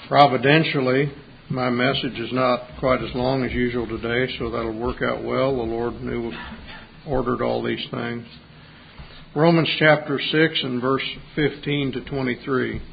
Providentially, my message is not quite as long as usual today, so that'll work out well. The Lord ordered all these things. Romans chapter 6 and verse 15 to 23.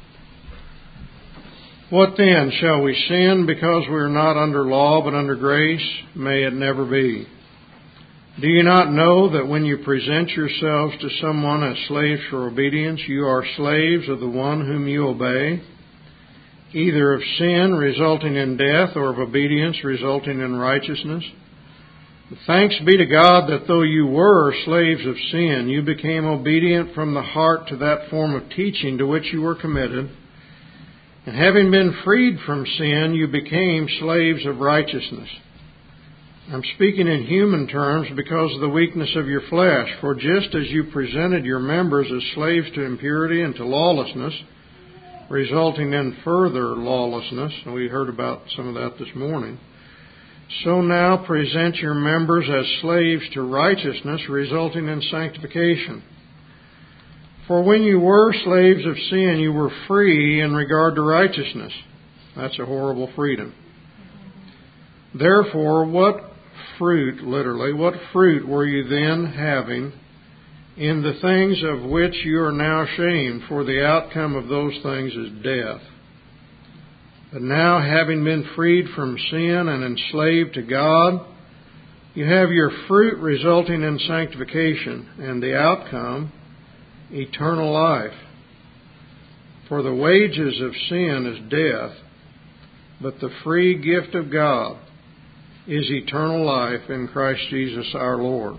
What then? Shall we sin because we are not under law but under grace? May it never be. Do you not know that when you present yourselves to someone as slaves for obedience, you are slaves of the one whom you obey, either of sin resulting in death or of obedience resulting in righteousness? Thanks be to God that though you were slaves of sin, you became obedient from the heart to that form of teaching to which you were committed. And having been freed from sin, you became slaves of righteousness. I'm speaking in human terms because of the weakness of your flesh. For just as you presented your members as slaves to impurity and to lawlessness, resulting in further lawlessness, and we heard about some of that this morning, so now present your members as slaves to righteousness, resulting in sanctification. For when you were slaves of sin, you were free in regard to righteousness. That's a horrible freedom. Therefore, what fruit were you then having in the things of which you are now ashamed? For the outcome of those things is death. But now, having been freed from sin and enslaved to God, you have your fruit resulting in sanctification, and the outcome, eternal life. For the wages of sin is death, but the free gift of God is eternal life in Christ Jesus our Lord.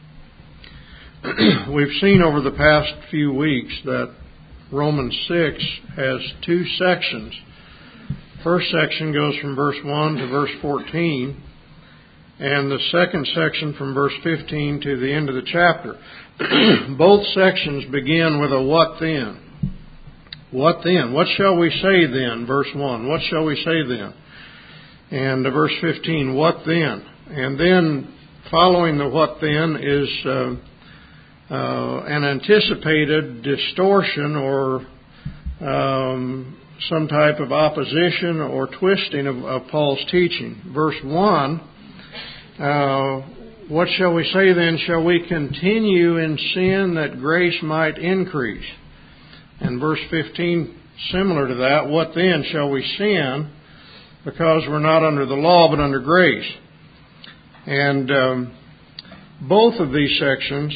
We've seen over the past few weeks that Romans 6 has two sections. First section goes from verse 1 to verse 14, and the second section from verse 15 to the end of the chapter. Both sections begin with a what then? What then? What shall we say then? Verse 1. What shall we say then? And verse 15. What then? And then following the what then is an anticipated distortion or some type of opposition or twisting of Paul's teaching. Verse 1, what shall we say then? Shall we continue in sin that grace might increase? And verse 15, similar to that, what then? Shall we sin because we're not under the law but under grace? And both of these sections,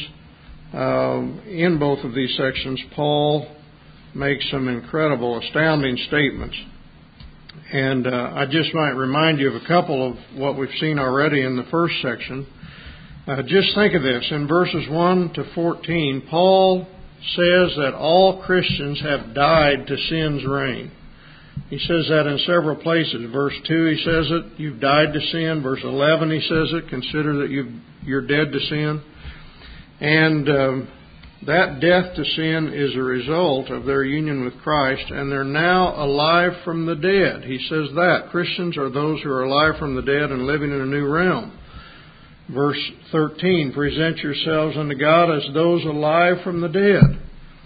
in both of these sections, Paul makes some incredible, astounding statements. And I just might remind you of a couple of what we've seen already in the first section. Just think of this. In verses 1 to 14, Paul says that all Christians have died to sin's reign. He says that in several places. Verse 2, he says it, you've died to sin. Verse 11, he says it, consider that you're dead to sin. And that death to sin is a result of their union with Christ, and they're now alive from the dead. He says that. Christians are those who are alive from the dead and living in a new realm. Verse 13, present yourselves unto God as those alive from the dead.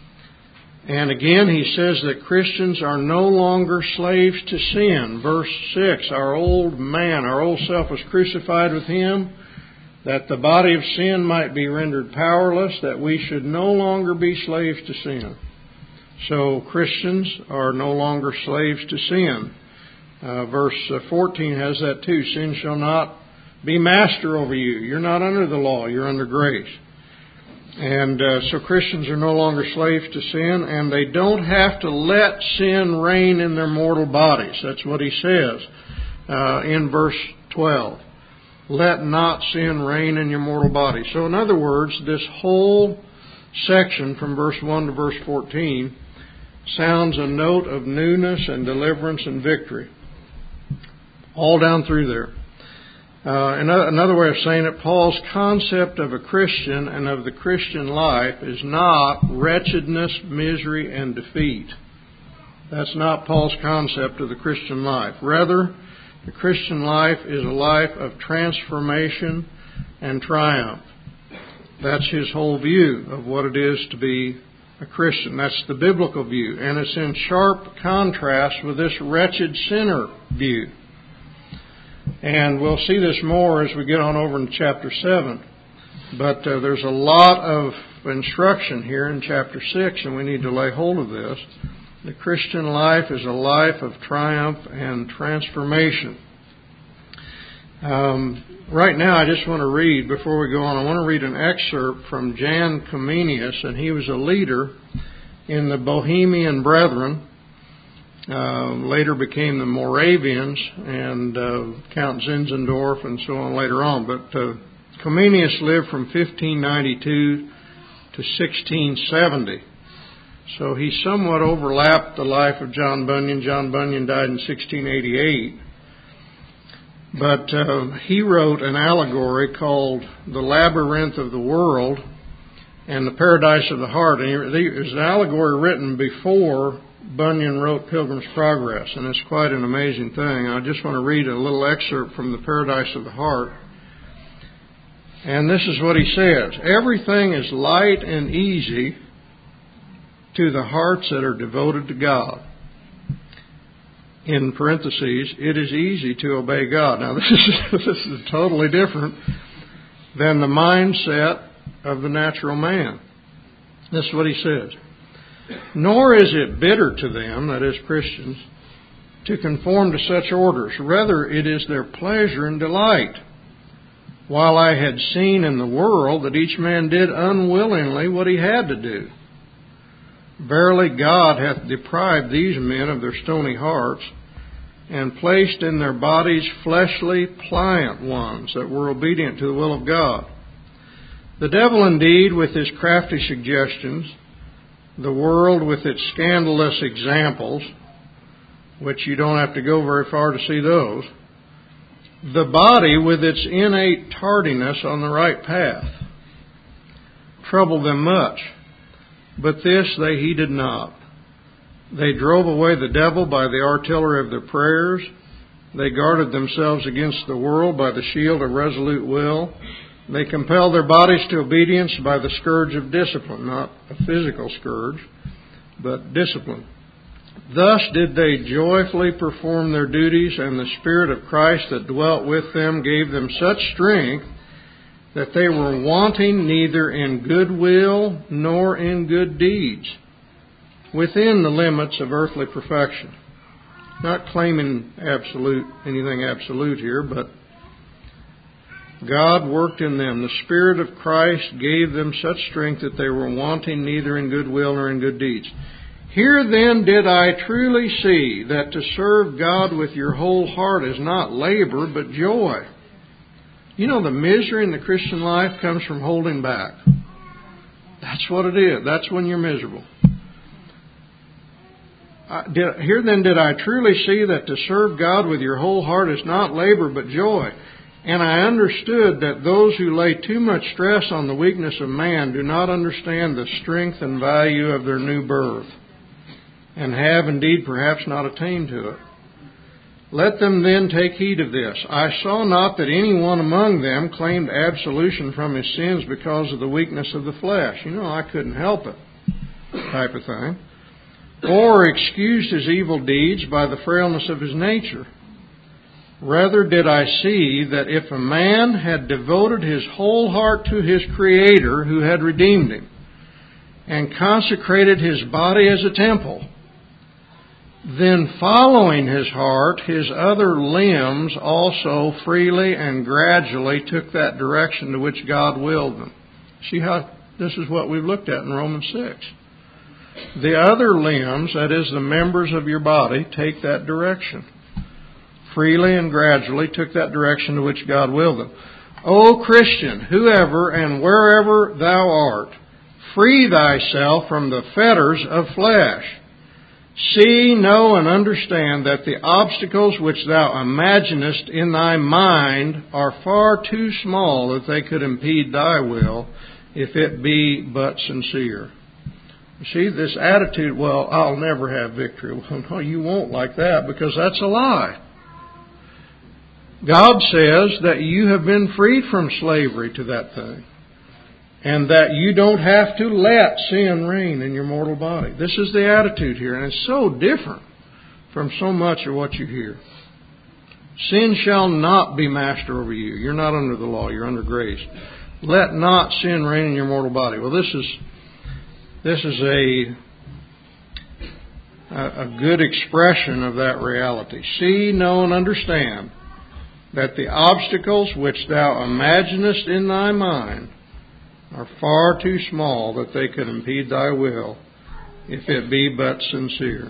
And again, he says that Christians are no longer slaves to sin. Verse 6, our old man, our old self was crucified with Him, that the body of sin might be rendered powerless, that we should no longer be slaves to sin. So Christians are no longer slaves to sin. Verse 14 has that too. Sin shall not be master over you. You're not under the law. You're under grace. And so Christians are no longer slaves to sin, and they don't have to let sin reign in their mortal bodies. That's what he says in verse 12. Let not sin reign in your mortal body. So in other words, this whole section from verse 1 to verse 14 sounds a note of newness and deliverance and victory. All down through there. Another way of saying it, Paul's concept of a Christian and of the Christian life is not wretchedness, misery, and defeat. That's not Paul's concept of the Christian life. Rather, the Christian life is a life of transformation and triumph. That's his whole view of what it is to be a Christian. That's the biblical view. And it's in sharp contrast with this wretched sinner view. And we'll see this more as we get on over in chapter 7. But there's a lot of instruction here in chapter 6, and we need to lay hold of this. The Christian life is a life of triumph and transformation. Right now, I just want to read, before we go on, I want to read an excerpt from Jan Comenius, and he was a leader in the Bohemian Brethren, later became the Moravians, and Count Zinzendorf, and so on later on. But Comenius lived from 1592 to 1670. So he somewhat overlapped the life of John Bunyan. John Bunyan died in 1688. But he wrote an allegory called The Labyrinth of the World and the Paradise of the Heart. And it was an allegory written before Bunyan wrote Pilgrim's Progress, and it's quite an amazing thing. I just want to read a little excerpt from the Paradise of the Heart. And this is what he says: "Everything is light and easy to the hearts that are devoted to God." In parentheses, it is easy to obey God. Now, this is totally different than the mindset of the natural man. This is what he says. "Nor is it bitter to them," that is Christians, "to conform to such orders. Rather, it is their pleasure and delight. While I had seen in the world that each man did unwillingly what he had to do. Verily God hath deprived these men of their stony hearts, and placed in their bodies fleshly, pliant ones that were obedient to the will of God. The devil indeed with his crafty suggestions, the world with its scandalous examples, which you don't have to go very far to see those, the body with its innate tardiness on the right path, troubled them much. But this they heeded not. They drove away the devil by the artillery of their prayers. They guarded themselves against the world by the shield of resolute will. They compelled their bodies to obedience by the scourge of discipline, not a physical scourge, but discipline. Thus did they joyfully perform their duties, and the Spirit of Christ that dwelt with them gave them such strength that they were wanting neither in good will nor in good deeds, within the limits of earthly perfection." Not claiming anything absolute here, but God worked in them. The Spirit of Christ gave them such strength that they were wanting neither in good will nor in good deeds. "Here then did I truly see that to serve God with your whole heart is not labor, but joy." You know, the misery in the Christian life comes from holding back. That's what it is. That's when you're miserable. "Here then did I truly see that to serve God with your whole heart is not labor, but joy. And I understood that those who lay too much stress on the weakness of man do not understand the strength and value of their new birth, and have indeed perhaps not attained to it. Let them then take heed of this. I saw not that any one among them claimed absolution from his sins because of the weakness of the flesh." You know, I couldn't help it, type of thing. "Or excused his evil deeds by the frailness of his nature. Rather did I see that if a man had devoted his whole heart to his Creator who had redeemed him, and consecrated his body as a temple, then following his heart, his other limbs also freely and gradually took that direction to which God willed them." See how this is what we've looked at in Romans 6. The other limbs, that is the members of your body, take that direction. Freely and gradually took that direction to which God willed them. "O Christian, whoever and wherever thou art, free thyself from the fetters of flesh. See, know, and understand that the obstacles which thou imaginest in thy mind are far too small that they could impede thy will, if it be but sincere." You see, this attitude, well, I'll never have victory. Well, no, you won't like that, because that's a lie. God says that you have been freed from slavery to that thing. and that you don't have to let sin reign in your mortal body. This is the attitude here, and it's so different from so much of what you hear. Sin shall not be master over you. You're not under the law. You're under grace. Let not sin reign in your mortal body. Well, this is a good expression of that reality. See, know, and understand that the obstacles which thou imaginest in thy mind are far too small that they could impede thy will, if it be but sincere.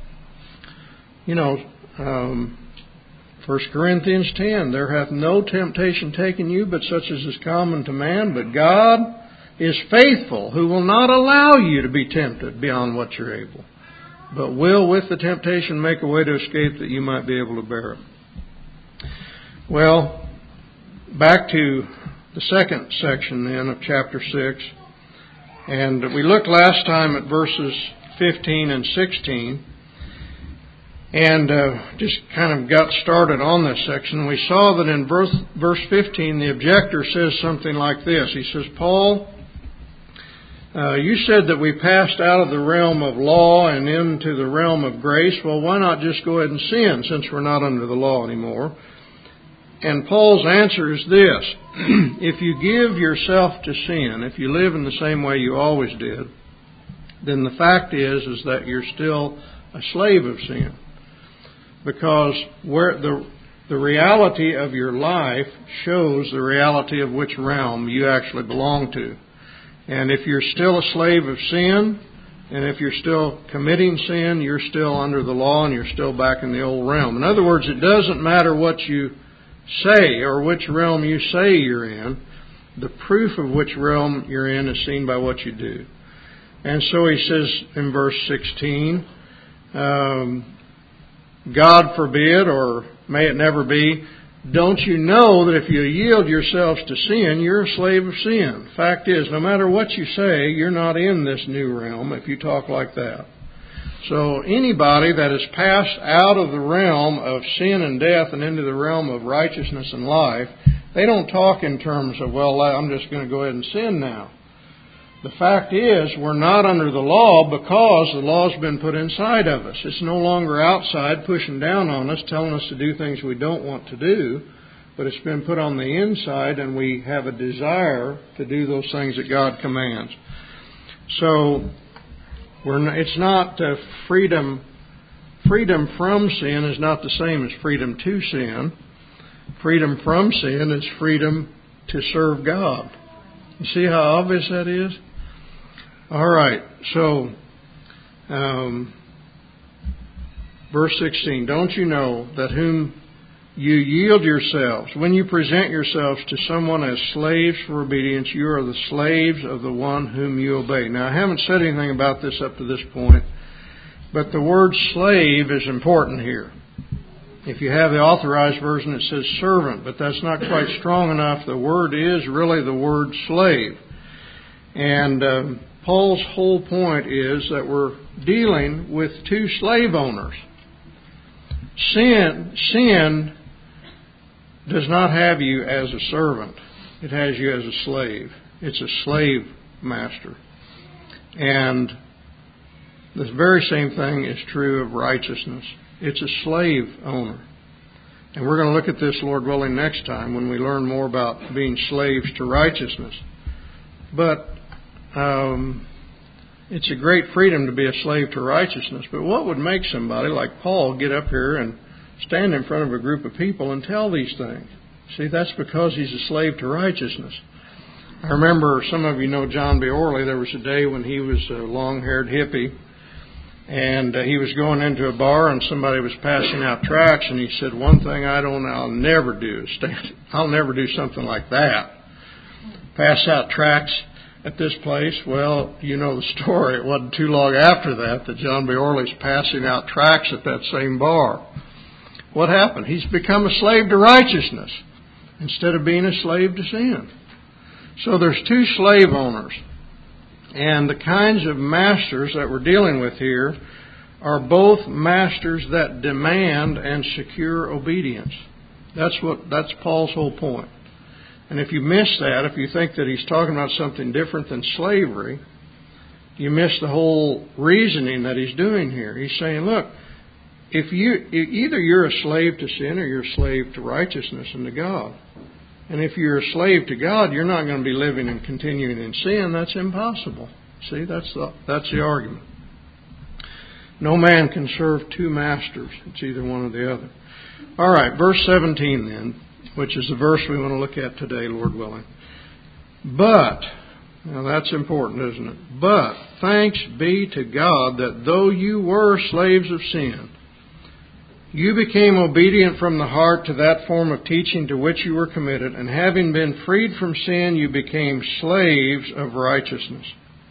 1 Corinthians 10, there hath no temptation taken you but such as is common to man, but God is faithful, who will not allow you to be tempted beyond what you're able, but will with the temptation make a way to escape that you might be able to bear it. Well, back to the second section then of chapter 6. And we looked last time at verses 15 and 16. And just kind of got started on this section. We saw that in verse 15, the objector says something like this. He says, Paul, you said that we passed out of the realm of law and into the realm of grace. Well, why not just go ahead and sin since we're not under the law anymore? And Paul's answer is this. If you give yourself to sin, if you live in the same way you always did, then the fact is that you're still a slave of sin. Because where the reality of your life shows the reality of which realm you actually belong to. And if you're still a slave of sin, and if you're still committing sin, you're still under the law and you're still back in the old realm. In other words, it doesn't matter what you say or which realm you say you're in. The proof of which realm you're in is seen by what you do. And so he says in verse 16, God forbid, or may it never be, don't you know that if you yield yourselves to sin, you're a slave of sin? Fact is, no matter what you say, you're not in this new realm if you talk like that. So anybody that has passed out of the realm of sin and death and into the realm of righteousness and life, they don't talk in terms of, well, I'm just going to go ahead and sin now. The fact is, we're not under the law because the law's been put inside of us. It's no longer outside pushing down on us, telling us to do things we don't want to do, but it's been put on the inside and we have a desire to do those things that God commands. So, it's not freedom. Freedom from sin is not the same as freedom to sin. Freedom from sin is freedom to serve God. You see how obvious that is? All right, so verse 16, don't you know that whom you yield yourselves, when you present yourselves to someone as slaves for obedience, you are the slaves of the one whom you obey. Now, I haven't said anything about this up to this point, but the word slave is important here. If you have the Authorized Version, it says servant, but that's not quite strong enough. The word is really the word slave. And Paul's whole point is that we're dealing with two slave owners. Sin does not have you as a servant. It has you as a slave. It's a slave master. And the very same thing is true of righteousness. It's a slave owner. And we're going to look at this, Lord willing, next time when we learn more about being slaves to righteousness. But it's a great freedom to be a slave to righteousness. But what would make somebody like Paul get up here and stand in front of a group of people and tell these things? See, that's because he's a slave to righteousness. I remember, some of you know John B. Orley. There was a day when he was a long-haired hippie, and he was going into a bar, and somebody was passing out tracts, and he said, one thing I'll never do is I'll never do something like that. Pass out tracts at this place. Well, you know the story. It wasn't too long after that John B. Orley's passing out tracts at that same bar. What happened? He's become a slave to righteousness instead of being a slave to sin. So there's two slave owners. And the kinds of masters that we're dealing with here are both masters that demand and secure obedience. That's Paul's whole point. And if you miss that, if you think that he's talking about something different than slavery, you miss the whole reasoning that he's doing here. He's saying, look, either you're a slave to sin or you're a slave to righteousness and to God. And if you're a slave to God, you're not going to be living and continuing in sin. That's impossible. See, that's the argument. No man can serve two masters. It's either one or the other. All right, verse 17 then, which is the verse we want to look at today, Lord willing. But, now that's important, isn't it? But thanks be to God that though you were slaves of sin, you became obedient from the heart to that form of teaching to which you were committed, and having been freed from sin, you became slaves of righteousness.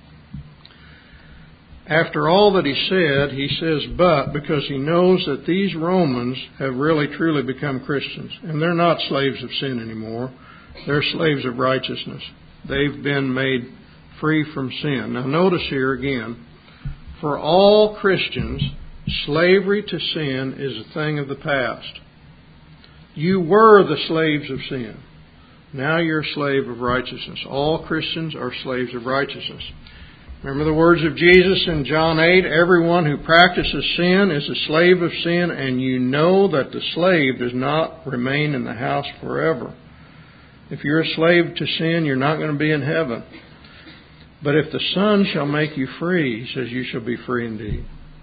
After all that he says, but, because he knows that these Romans have really truly become Christians. And they're not slaves of sin anymore. They're slaves of righteousness. They've been made free from sin. Now notice here again, for all Christians, slavery to sin is a thing of the past. You were the slaves of sin. Now you're a slave of righteousness. All Christians are slaves of righteousness. Remember the words of Jesus in John 8, everyone who practices sin is a slave of sin, and you know that the slave does not remain in the house forever. If you're a slave to sin, you're not going to be in heaven. But if the Son shall make you free, he says, you shall be free indeed.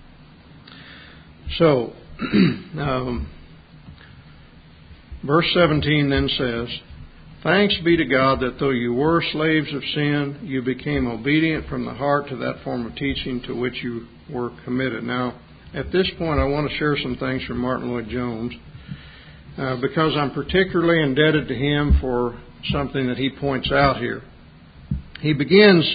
So, verse 17 then says, thanks be to God that though you were slaves of sin, you became obedient from the heart to that form of teaching to which you were committed. Now, at this point, I want to share some things from Martin Lloyd-Jones because I'm particularly indebted to him for something that he points out here. He begins,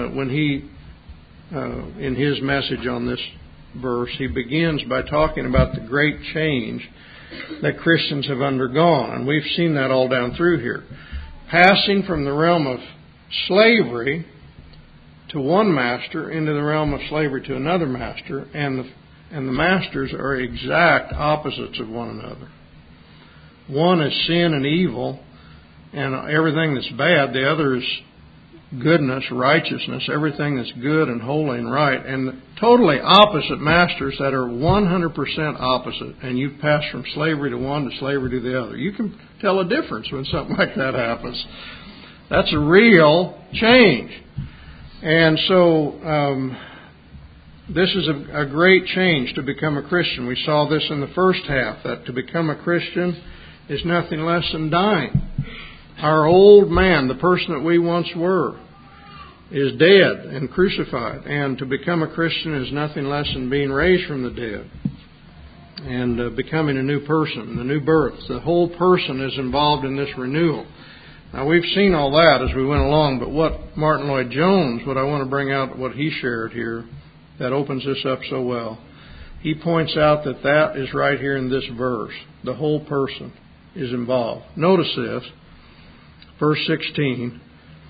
in his message on this verse, he begins by talking about the great change that Christians have undergone. And we've seen that all down through here. Passing from the realm of slavery to one master into the realm of slavery to another master. And the masters are exact opposites of one another. One is sin and evil and everything that's bad. The other is goodness, righteousness, everything that's good and holy and right, and totally opposite masters that are 100% opposite, and you've passed from slavery to one to slavery to the other. You can tell a difference when something like that happens. That's a real change. And so this is a great change to become a Christian. We saw this in the first half, that to become a Christian is nothing less than dying. Our old man, the person that we once were, is dead and crucified. And to become a Christian is nothing less than being raised from the dead and becoming a new person, the new birth. The whole person is involved in this renewal. Now, we've seen all that as we went along, but what Martin Lloyd-Jones, what I want to bring out, what he shared here, that opens this up so well. He points out that is right here in this verse. The whole person is involved. Notice this. Verse 17,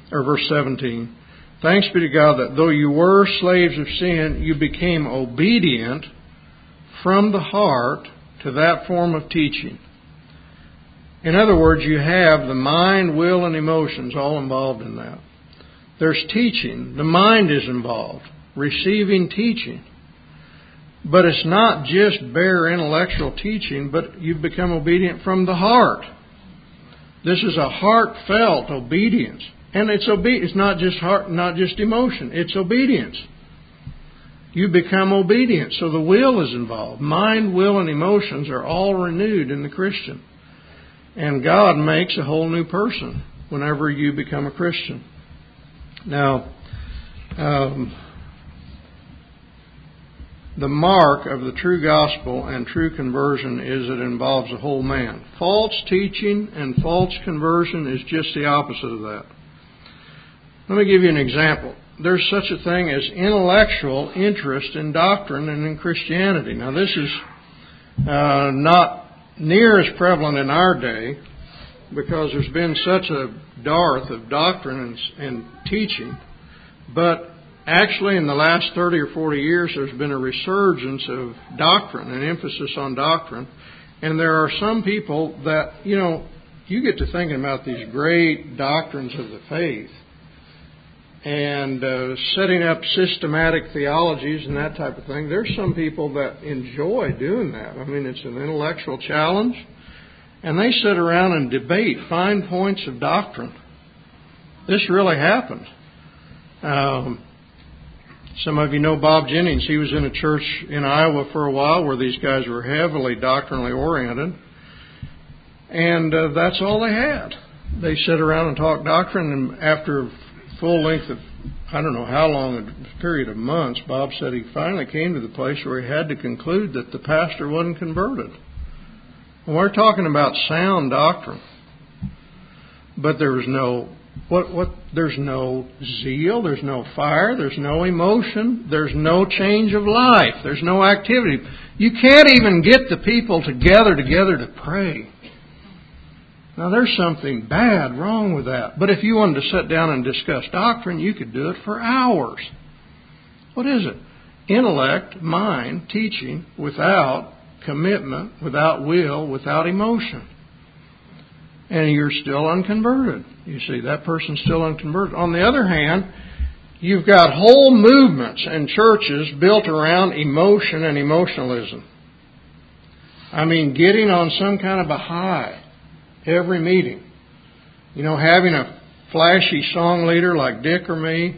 thanks be to God that though you were slaves of sin, you became obedient from the heart to that form of teaching. In other words, you have the mind, will, and emotions all involved in that. There's teaching. The mind is involved, receiving teaching. But it's not just bare intellectual teaching, but you've become obedient from the heart. This is a heartfelt obedience. And it's not just heart, not just emotion. It's obedience. You become obedient. So the will is involved. Mind, will, and emotions are all renewed in the Christian. And God makes a whole new person whenever you become a Christian. Now, the mark of the true gospel and true conversion is it involves the whole man. False teaching and false conversion is just the opposite of that. Let me give you an example. There's such a thing as intellectual interest in doctrine and in Christianity. Now, this is not near as prevalent in our day because there's been such a dearth of doctrine and teaching. But actually, in the last 30 or 40 years, there's been a resurgence of doctrine, an emphasis on doctrine. And there are some people that, you get to thinking about these great doctrines of the faith and setting up systematic theologies and that type of thing, there's some people that enjoy doing that. I mean, it's an intellectual challenge. And they sit around and debate fine points of doctrine. This really happened. Some of you know Bob Jennings. He was in a church in Iowa for a while where these guys were heavily doctrinally oriented. And that's all they had. They sit around and talk doctrine, and after a full length of, I don't know how long, a period of months, Bob said he finally came to the place where he had to conclude that the pastor wasn't converted. And we're talking about sound doctrine. But there was no there's no zeal, there's no fire, there's no emotion, there's no change of life, there's no activity. You can't even get the people together to pray. Now there's something bad wrong with that. But if you wanted to sit down and discuss doctrine, you could do it for hours. What is it? Intellect, mind, teaching without commitment, without will, without emotion. And you're still unconverted. You see, that person's still unconverted. On the other hand, you've got whole movements and churches built around emotion and emotionalism. I mean, getting on some kind of a high every meeting. You know, having a flashy song leader like Dick or me.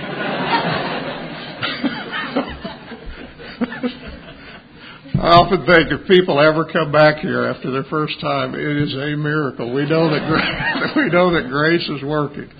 I often think if people ever come back here after their first time, it is a miracle. We know that grace is working.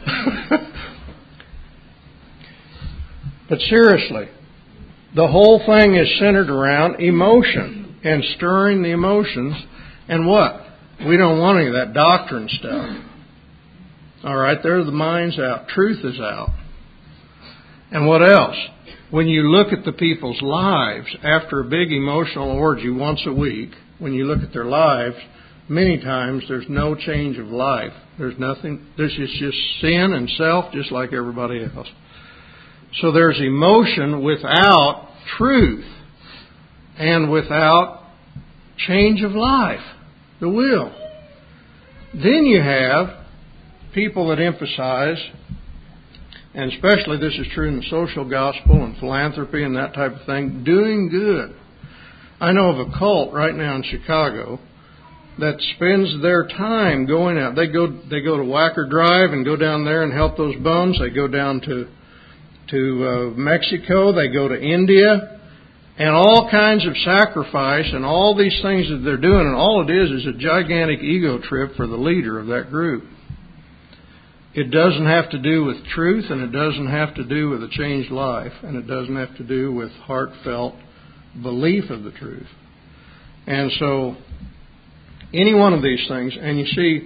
But seriously, the whole thing is centered around emotion and stirring the emotions. And what? We don't want any of that doctrine stuff. All right, there the mind's out. Truth is out. And what else? When you look at the people's lives after a big emotional orgy once a week, when you look at their lives, many times there's no change of life. There's nothing. There's just sin and self just like everybody else. So there's emotion without truth and without change of life, the will. Then you have people that emphasize, and especially this is true in the social gospel and philanthropy and that type of thing, doing good. I know of a cult right now in Chicago that spends their time going out. They go to Wacker Drive and go down there and help those bums. They go down to Mexico. They go to India. And all kinds of sacrifice and all these things that they're doing. And all it is a gigantic ego trip for the leader of that group. It doesn't have to do with truth, and it doesn't have to do with a changed life, and it doesn't have to do with heartfelt belief of the truth. And so, any one of these things, and you see,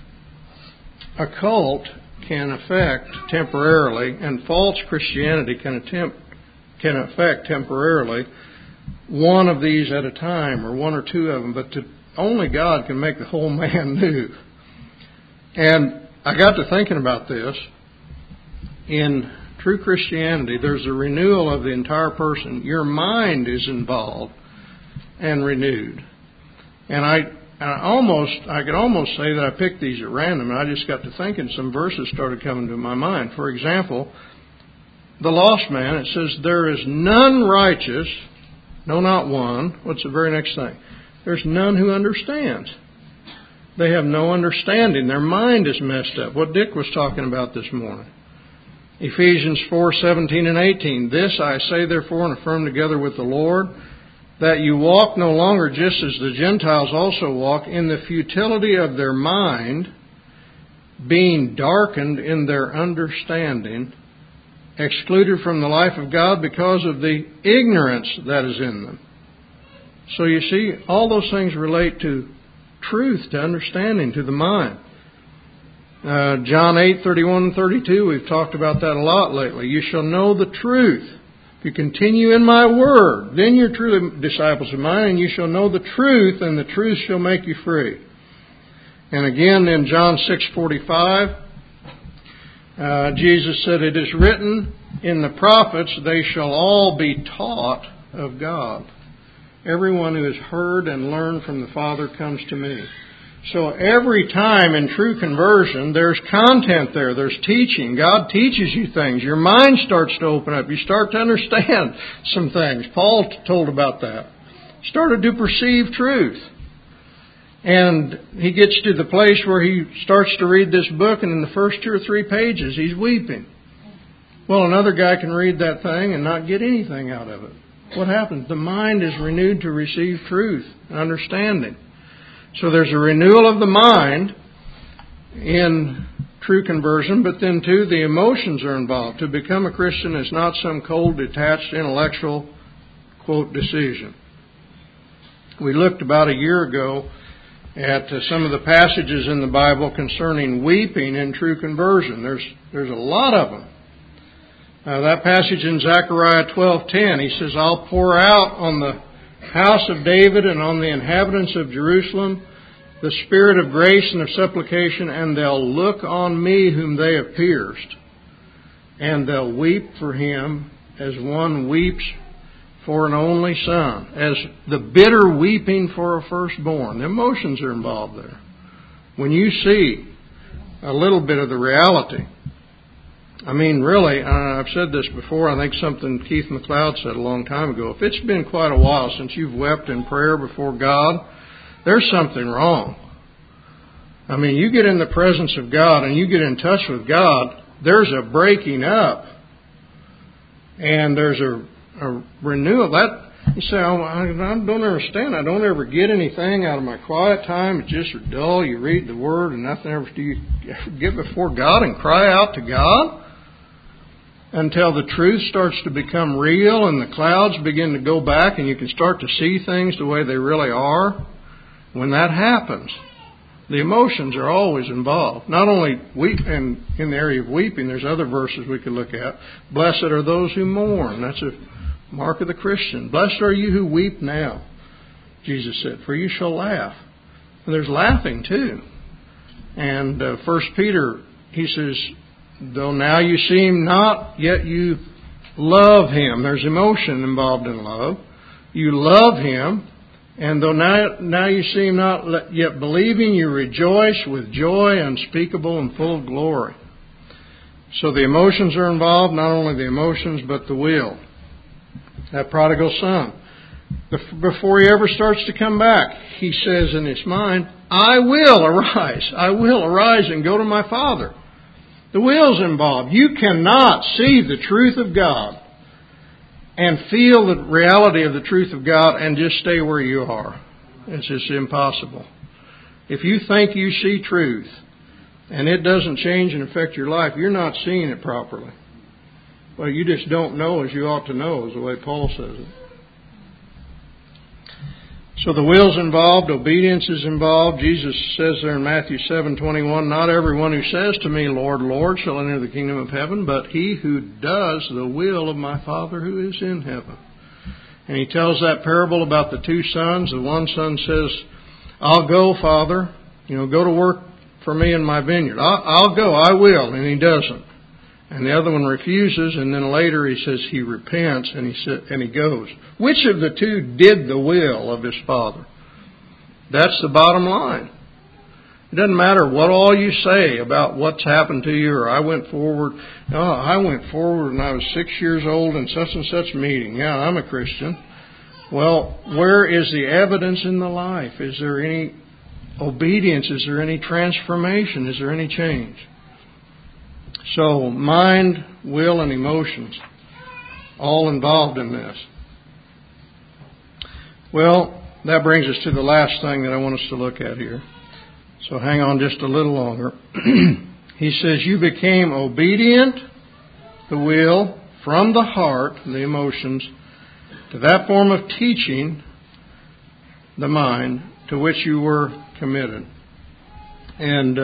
a cult can affect temporarily, and false Christianity can affect temporarily one of these at a time, or one or two of them, but only God can make the whole man new. And I got to thinking about this. In true Christianity, there's a renewal of the entire person. Your mind is involved and renewed. And I could almost say that I picked these at random, and I just got to thinking, some verses started coming to my mind. For example, the lost man, it says, there is none righteous, no, not one. What's the very next thing? There's none who understands. They have no understanding. Their mind is messed up. What Dick was talking about this morning. Ephesians 4:17 and 18. This I say therefore and affirm together with the Lord, that you walk no longer just as the Gentiles also walk, in the futility of their mind, being darkened in their understanding, excluded from the life of God because of the ignorance that is in them. So you see, all those things relate to truth, to understanding, to the mind. John 8:31 and 32, we've talked about that a lot lately. You shall know the truth. If you continue in my word, then you're truly disciples of mine, and you shall know the truth, and the truth shall make you free. And again in John 6:45, Jesus said, it is written in the prophets, they shall all be taught of God. Everyone who has heard and learned from the Father comes to me. So every time in true conversion, there's content there. There's teaching. God teaches you things. Your mind starts to open up. You start to understand some things. Paul told about that. Started to perceive truth. And he gets to the place where he starts to read this book, and in the first 2 or 3 pages, he's weeping. Well, another guy can read that thing and not get anything out of it. What happens? The mind is renewed to receive truth and understanding. So there's a renewal of the mind in true conversion, but then too, the emotions are involved. To become a Christian is not some cold, detached, intellectual, quote, decision. We looked about a year ago at some of the passages in the Bible concerning weeping in true conversion. There's a lot of them. That passage in Zechariah 12:10, he says, I'll pour out on the house of David and on the inhabitants of Jerusalem the spirit of grace and of supplication, and they'll look on me whom they have pierced, and they'll weep for him as one weeps for an only son, as the bitter weeping for a firstborn. The emotions are involved there. When you see a little bit of the reality, I mean, really, I've said this before, I think something Keith McLeod said a long time ago. If it's been quite a while since you've wept in prayer before God, there's something wrong. I mean, you get in the presence of God and you get in touch with God, there's a breaking up. And there's a renewal. That you say, oh, I don't understand. I don't ever get anything out of my quiet time. It's just dull. You read the Word and nothing ever. Do you ever get before God and cry out to God until the truth starts to become real and the clouds begin to go back and you can start to see things the way they really are? When that happens, the emotions are always involved. Not only in the area of weeping, there's other verses we could look at. Blessed are those who mourn. That's a mark of the Christian. Blessed are you who weep now, Jesus said, for you shall laugh. And there's laughing too. And 1 Peter, he says, though now you see him not, yet you love him. There's emotion involved in love. You love him. And though now you see him not, yet believing, you rejoice with joy unspeakable and full of glory. So the emotions are involved, not only the emotions, but the will. That prodigal son, before he ever starts to come back, he says in his mind, I will arise. I will arise and go to my father. The will's involved. You cannot see the truth of God and feel the reality of the truth of God and just stay where you are. It's just impossible. If you think you see truth and it doesn't change and affect your life, you're not seeing it properly. Well, you just don't know as you ought to know, is the way Paul says it. So the will's involved, obedience is involved. Jesus says there in Matthew 7:21, not everyone who says to me, Lord, Lord, shall enter the kingdom of heaven, but he who does the will of my Father who is in heaven. And he tells that parable about the 2 sons. The one son says, I'll go, Father, go to work for me in my vineyard. I'll go, I will, and he doesn't. And the other one refuses, and then later he says he repents and he goes. Which of the 2 did the will of his father? That's the bottom line. It doesn't matter what all you say about what's happened to you, or I went forward. Oh, I went forward when I was 6 years old in such and such meeting. Yeah, I'm a Christian. Well, where is the evidence in the life? Is there any obedience? Is there any transformation? Is there any change? So, mind, will, and emotions, all involved in this. Well, that brings us to the last thing that I want us to look at here. So hang on just a little longer. He says, you became obedient, the will, from the heart, the emotions, to that form of teaching, the mind, to which you were committed. And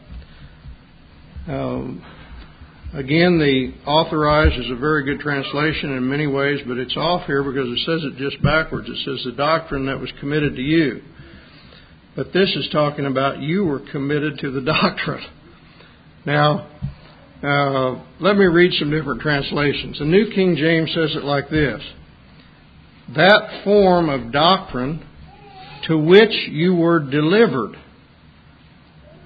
again, the Authorized is a very good translation in many ways, but it's off here because it says it just backwards. It says the doctrine that was committed to you. But this is talking about you were committed to the doctrine. Now, let me read some different translations. The New King James says it like this. That form of doctrine to which you were delivered.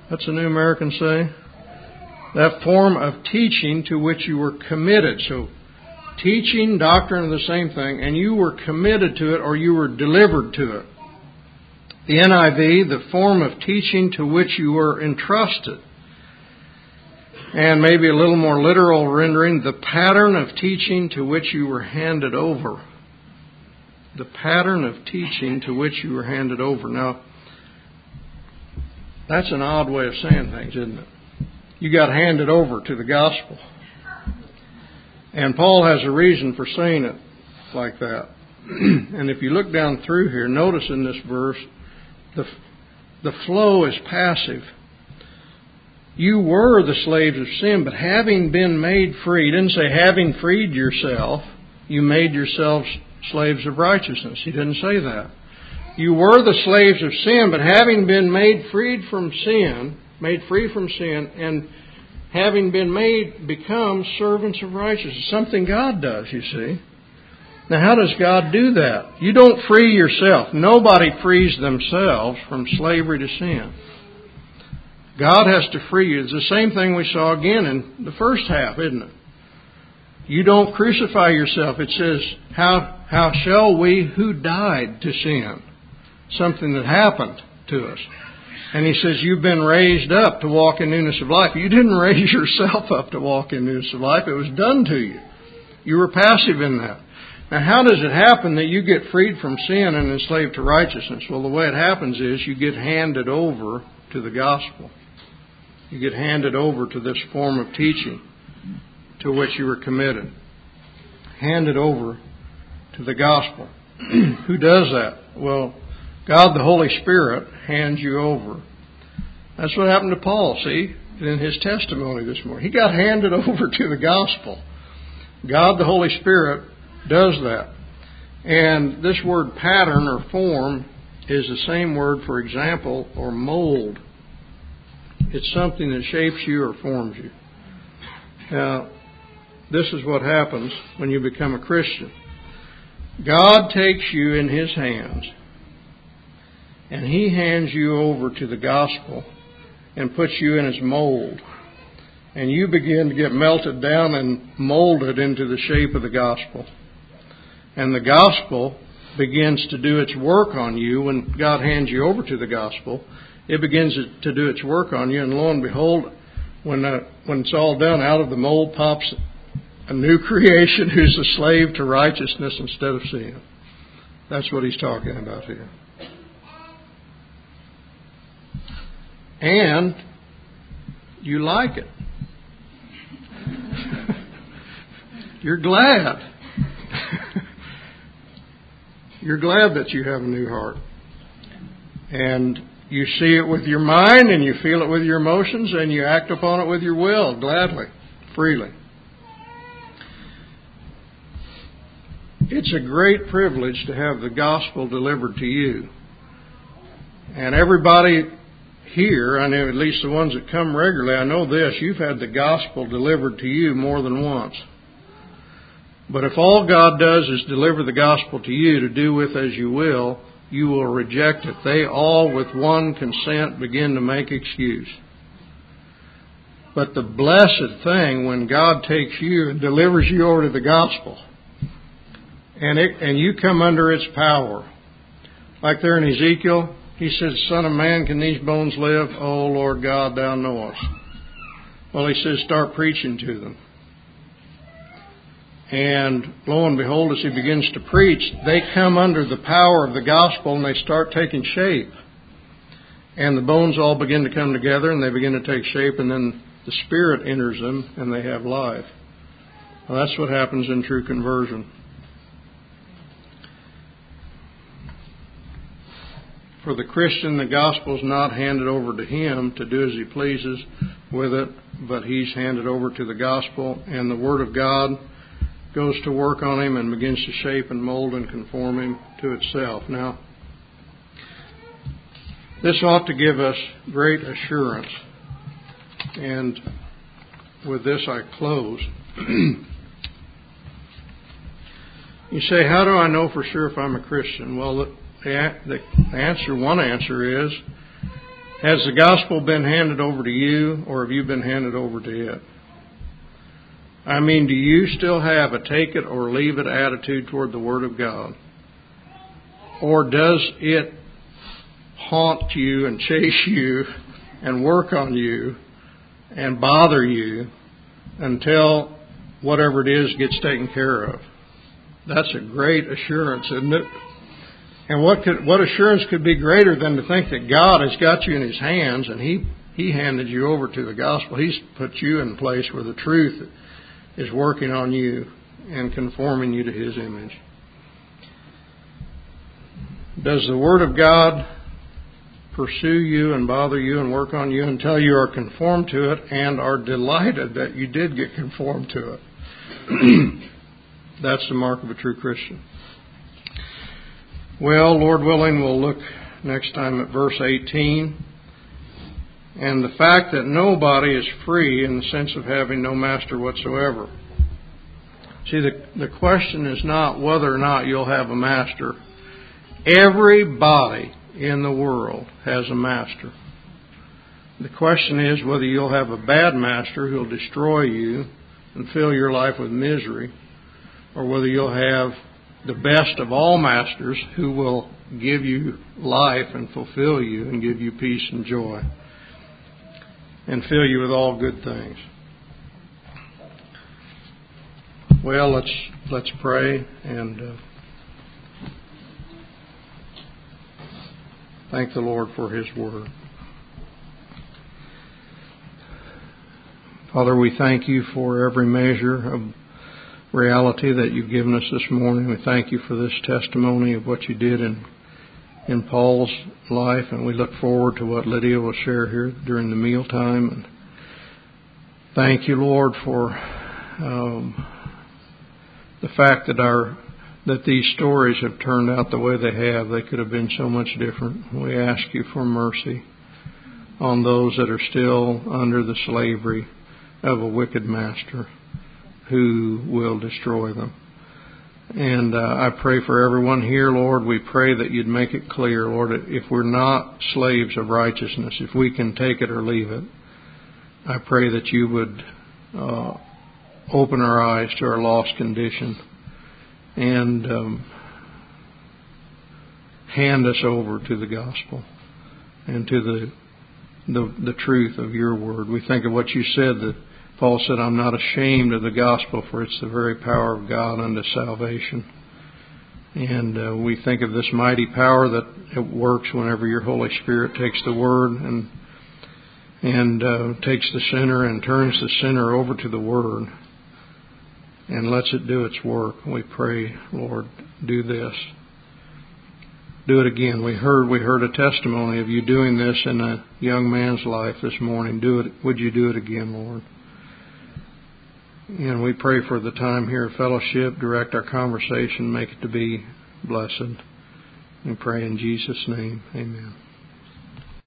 That's a New American say. That form of teaching to which you were committed. So, teaching, doctrine are the same thing, and you were committed to it or you were delivered to it. The NIV, the form of teaching to which you were entrusted. And maybe a little more literal rendering, the pattern of teaching to which you were handed over. The pattern of teaching to which you were handed over. Now, that's an odd way of saying things, isn't it? You got handed over to the gospel. And Paul has a reason for saying it like that. And if you look down through here, notice in this verse, the flow is passive. You were the slaves of sin, but having been made free, he didn't say having freed yourself, you made yourselves slaves of righteousness. He didn't say that. You were the slaves of sin, but having been made free from sin, and having been become servants of righteousness. Something God does, you see. Now, how does God do that? You don't free yourself. Nobody frees themselves from slavery to sin. God has to free you. It's the same thing we saw again in the first half, isn't it? You don't crucify yourself. It says, how shall we who died to sin? Something that happened to us. And he says, you've been raised up to walk in newness of life. You didn't raise yourself up to walk in newness of life. It was done to you. You were passive in that. Now, how does it happen that you get freed from sin and enslaved to righteousness? Well, the way it happens is you get handed over to the gospel. You get handed over to this form of teaching to which you were committed. Handed over to the gospel. Who does that? Well, God the Holy Spirit hands you over. That's what happened to Paul, see, in his testimony this morning. He got handed over to the gospel. God the Holy Spirit does that. And this word pattern or form is the same word for example or mold. It's something that shapes you or forms you. Now, this is what happens when you become a Christian. God takes you in His hands, and He hands you over to the gospel and puts you in His mold. And you begin to get melted down and molded into the shape of the gospel. And the gospel begins to do its work on you when God hands you over to the gospel. It begins to do its work on you, and lo and behold, when it's all done, out of the mold pops a new creation who's a slave to righteousness instead of sin. That's what he's talking about here. And you like it. You're glad. You're glad that you have a new heart. And you see it with your mind, and you feel it with your emotions, and you act upon it with your will, gladly, freely. It's a great privilege to have the gospel delivered to you. And everybody here, I know at least the ones that come regularly, I know this, you've had the gospel delivered to you more than once. But if all God does is deliver the gospel to you to do with as you will reject it. They all with one consent begin to make excuse. But the blessed thing when God takes you and delivers you over to the gospel, and you come under its power. Like there in Ezekiel, he says, Son of man, can these bones live? Oh, Lord God, thou knowest. Well, he says, start preaching to them. And lo and behold, as he begins to preach, they come under the power of the gospel and they start taking shape. And the bones all begin to come together and they begin to take shape, and then the Spirit enters them and they have life. Well, that's what happens in true conversion. For the Christian, the gospel is not handed over to him to do as he pleases with it, but he's handed over to the gospel, and the Word of God goes to work on him and begins to shape and mold and conform him to itself. Now, this ought to give us great assurance. And with this I close. You say, how do I know for sure if I'm a Christian? Well, one answer is Has the gospel been handed over to you, or have you been handed over to it? I mean, do you still have a take it or leave it attitude toward the Word of God? Or does it haunt you and chase you and work on you and bother you until whatever it is gets taken care of? That's a great assurance, isn't it? And what assurance could be greater than to think that God has got you in His hands and He handed you over to the gospel. He's put you in a place where the truth is working on you and conforming you to His image. Does the Word of God pursue you and bother you and work on you until you are conformed to it and are delighted that you did get conformed to it? That's the mark of a true Christian. Well, Lord willing, we'll look next time at verse 18. And the fact that nobody is free in the sense of having no master whatsoever. See, the question is not whether or not you'll have a master. Everybody in the world has a master. The question is whether you'll have a bad master who'll destroy you and fill your life with misery, or whether you'll have the best of all masters who will give you life and fulfill you and give you peace and joy and fill you with all good things. Well, let's pray and thank the Lord for His Word. Father, we thank You for every measure of reality that You've given us this morning. We thank You for this testimony of what You did in Paul's life, and we look forward to what Lydia will share here during the mealtime. And thank You, Lord, for the fact that these stories have turned out the way they have. They could have been so much different. We ask You for mercy on those that are still under the slavery of a wicked master who will destroy them. And I pray for everyone here, Lord. We pray that You'd make it clear, Lord, if we're not slaves of righteousness, if we can take it or leave it, I pray that You would open our eyes to our lost condition and hand us over to the gospel and to the truth of Your word. We think of what You said, that Paul said, I'm not ashamed of the gospel, for it's the very power of God unto salvation. And we think of this mighty power that it works whenever Your Holy Spirit takes the word and takes the sinner and turns the sinner over to the word and lets it do its work. We pray, Lord, do this. Do it again. We heard a testimony of You doing this in a young man's life this morning. Do it. Would You do it again, Lord? And we pray for the time here at fellowship. Direct our conversation. Make it to be blessed. We pray in Jesus' name. Amen.